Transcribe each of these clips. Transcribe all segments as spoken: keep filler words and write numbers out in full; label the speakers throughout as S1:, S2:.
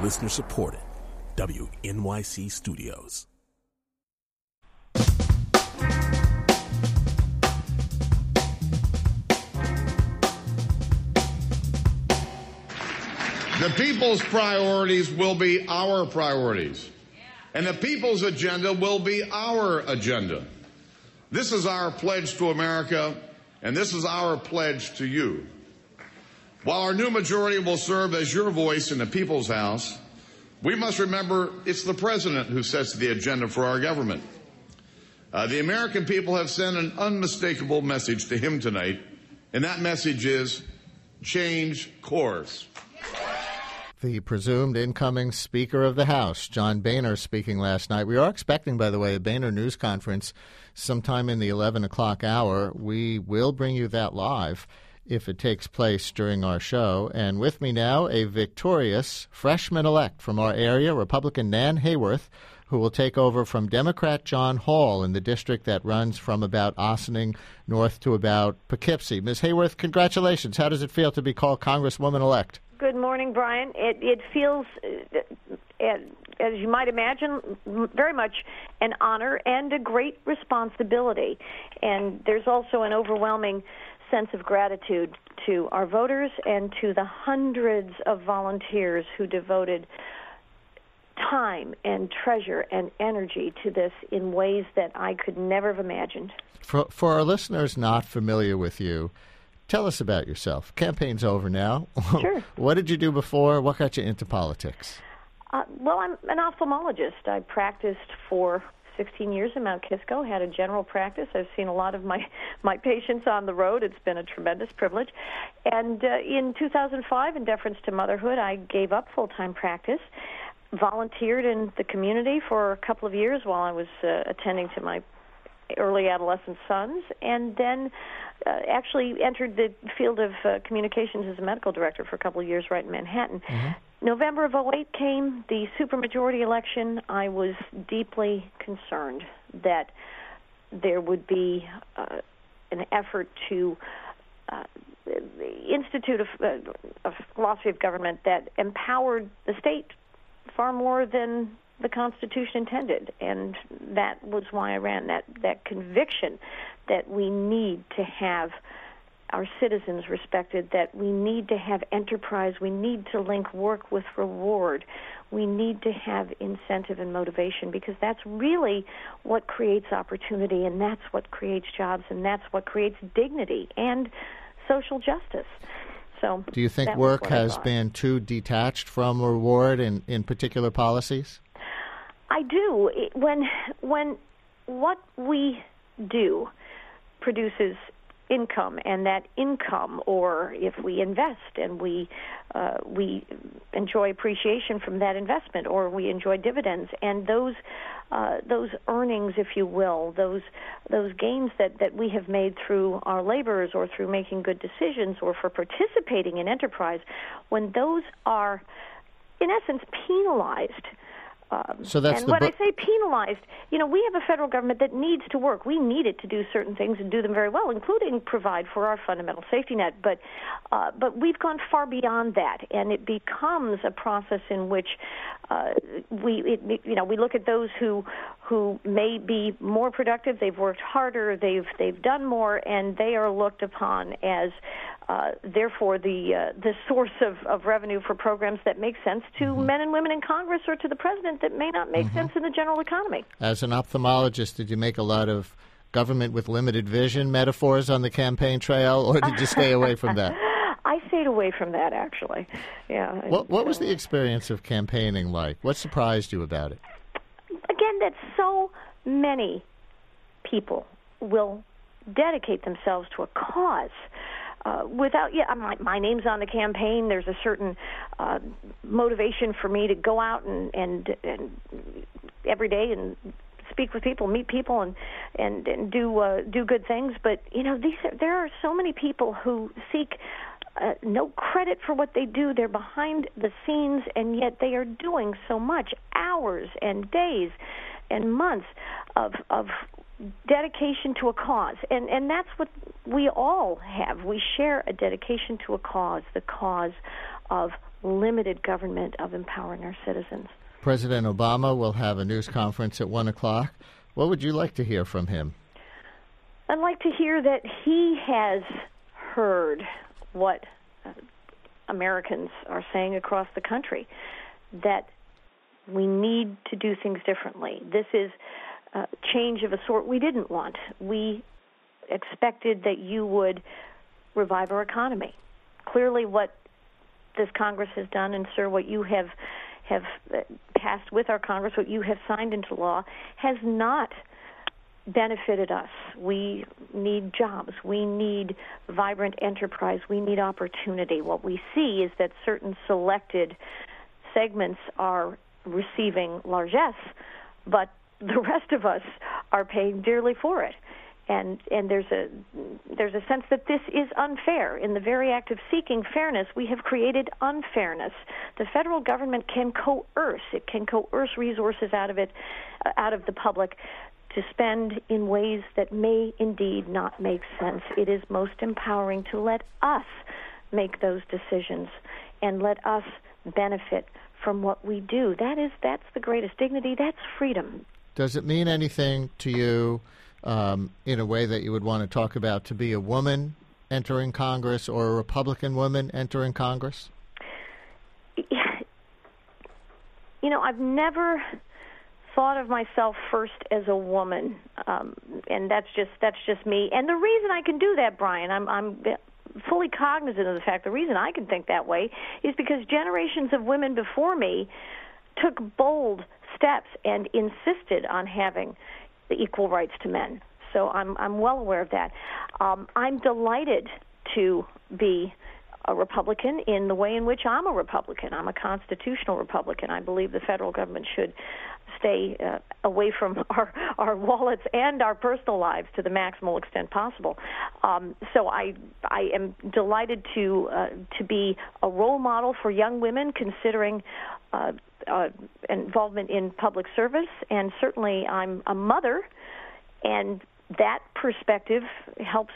S1: Listener supported. W N Y C Studios.
S2: The people's priorities will be our priorities, and the people's agenda will be our agenda. This is our pledge to America, and this is our pledge to you. While our new majority will serve as your voice in the People's House, we must remember it's the president who sets the agenda for our government. Uh, the American people have sent an unmistakable message to him tonight, and that message is change course.
S3: The presumed incoming Speaker of the House, John Boehner, speaking last night. We are expecting, by the way, a Boehner news conference sometime in the eleven o'clock hour. We will bring you that live if it takes place during our show. And with me now, a victorious freshman-elect from our area, Republican Nan Hayworth, who will take over from Democrat John Hall in the district that runs from about Ossining north to about Poughkeepsie. Miz Hayworth, congratulations. How does it feel to be called Congresswoman-elect?
S4: Good morning, Brian. It, it feels, uh, as you might imagine, very much an honor and a great responsibility. And there's also an overwhelming sense of gratitude to our voters and to the hundreds of volunteers who devoted time and treasure and energy to this in ways that I could never have imagined.
S3: For, for our listeners not familiar with you, tell us about yourself. Campaign's over now.
S4: Sure.
S3: What did you do before? What got you into politics?
S4: Uh, well, I'm an ophthalmologist. I practiced for sixteen years in Mount Kisco, had a general practice. I've seen a lot of my, my patients on the road. It's been a tremendous privilege. And uh, in two thousand five, in deference to motherhood, I gave up full-time practice, volunteered in the community for a couple of years while I was uh, attending to my early adolescent sons, and then uh, actually entered the field of uh, communications as a medical director for a couple of years right in Manhattan. Mm-hmm. November of oh eight came, the supermajority election. I was deeply concerned that there would be uh, an effort to uh, institute a, a philosophy of government that empowered the state far more than the Constitution intended, and that was why I ran. That that conviction that we need to have our citizens respected, that we need to have enterprise, we need to link work with reward, we need to have incentive and motivation, because that's really what creates opportunity, and that's what creates jobs, and that's what creates dignity and social justice. So,
S3: do you think work has been too detached from reward in, in particular policies?
S4: I do. It, when when what we do produces income, and that income, or if we invest and we uh, we enjoy appreciation from that investment, or we enjoy dividends, and those uh, those earnings, if you will, those those gains that, that we have made through our labors or through making good decisions or for participating in enterprise, when those are in essence penalized. Um,
S3: so that's
S4: and
S3: the
S4: when
S3: bu-
S4: I say penalized, you know, we have a federal government that needs to work. We need it to do certain things and do them very well, including provide for our fundamental safety net. But uh, but we've gone far beyond that, and it becomes a process in which uh, we it, you know we look at those who who may be more productive. They've worked harder. They've they've done more, and they are looked upon as Uh, therefore, the uh, the source of, of revenue for programs that make sense to mm-hmm. men and women in Congress or to the president that may not make mm-hmm. sense in the general economy.
S3: As an ophthalmologist, did you make a lot of government with limited vision metaphors on the campaign trail, or did you stay away from that?
S4: I stayed away from that, actually. Yeah.
S3: What, what was the experience of campaigning like? What surprised you about it?
S4: Again, that so many people will dedicate themselves to a cause. Uh, without, yeah, my, my name's on the campaign. There's a certain uh, motivation for me to go out and, and and every day and speak with people, meet people, and and, and do uh, do good things. But you know, these are, there are so many people who seek uh, no credit for what they do. They're behind the scenes, and yet they are doing so much, hours and days and months of of dedication to a cause, and and that's what we all have. We share a dedication to a cause, the cause of limited government, of empowering our citizens.
S3: President Obama will have a news conference at one o'clock. What would you like to hear from him?
S4: I'd like to hear that he has heard what uh, Americans are saying across the country, that we need to do things differently. This is a change of a sort we didn't want. We expected that you would revive our economy. Clearly what this Congress has done, and, sir, what you have have passed with our Congress, what you have signed into law, has not benefited us. We need jobs. We need vibrant enterprise. We need opportunity. What we see is that certain selected segments are receiving largesse, but the rest of us are paying dearly for it. And and there's a there's a sense that this is unfair. In the very act of seeking fairness, we have created unfairness. The federal government can coerce. It can coerce resources out of it, uh, out of the public, to spend in ways that may indeed not make sense. It is most empowering to let us make those decisions and let us benefit from what we do. That is that's the greatest dignity. That's freedom.
S3: Does it mean anything to you, um, in a way that you would want to talk about, to be a woman entering Congress or a Republican woman entering Congress?
S4: You know, I've never thought of myself first as a woman, um, and that's just that's just me. And the reason I can do that, Brian, I'm, I'm fully cognizant of the fact. The reason I can think that way is because generations of women before me took bold steps and insisted on having the equal rights to men. So I'm I'm well aware of that. Um, I'm delighted to be a Republican in the way in which I'm a Republican. I'm a constitutional Republican. I believe the federal government should stay uh, away from our, our wallets and our personal lives to the maximal extent possible. Um, so I I am delighted to uh, to be a role model for young women considering uh, uh, involvement in public service, and certainly I'm a mother, and that perspective helps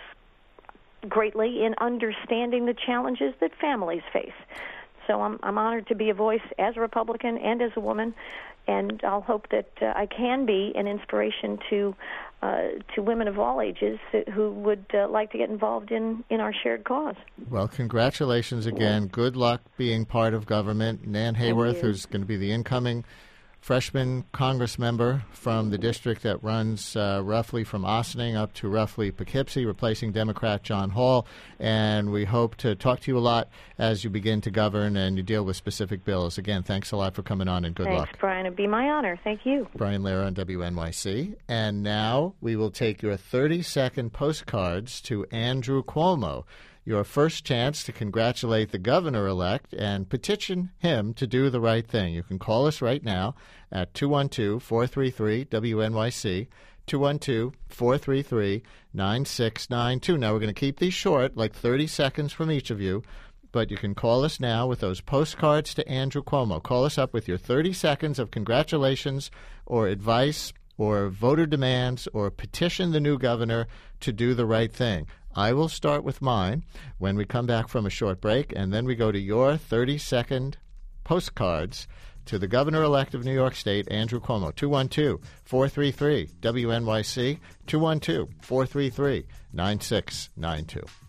S4: greatly in understanding the challenges that families face. So I'm, I'm honored to be a voice as a Republican and as a woman, and I'll hope that uh, I can be an inspiration to uh, to women of all ages who would uh, like to get involved in, in our shared cause.
S3: Well, congratulations again. Good luck being part of government. Nan Hayworth, who's going to be the incoming freshman Congress member from the district that runs uh, roughly from Ossining up to roughly Poughkeepsie, replacing Democrat John Hall. And we hope to talk to you a lot as you begin to govern and you deal with specific bills. Again, thanks a lot for coming on, and good
S4: thanks,
S3: luck.
S4: Thanks, Brian. It'd be my honor. Thank you.
S3: Brian Lehrer on W N Y C. And now we will take your thirty-second postcards to Andrew Cuomo. Your first chance to congratulate the governor-elect and petition him to do the right thing. You can call us right now at two one two, four three three, W N Y C, two one two, four three three, nine six nine two. Now, we're going to keep these short, like thirty seconds from each of you, but you can call us now with those postcards to Andrew Cuomo. Call us up with your thirty seconds of congratulations or advice or voter demands or petition the new governor to do the right thing. I will start with mine when we come back from a short break, and then we go to your thirty-second postcards to the governor-elect of New York State, Andrew Cuomo. two one two, four three three, W N Y C, two one two, four three three, nine six nine two.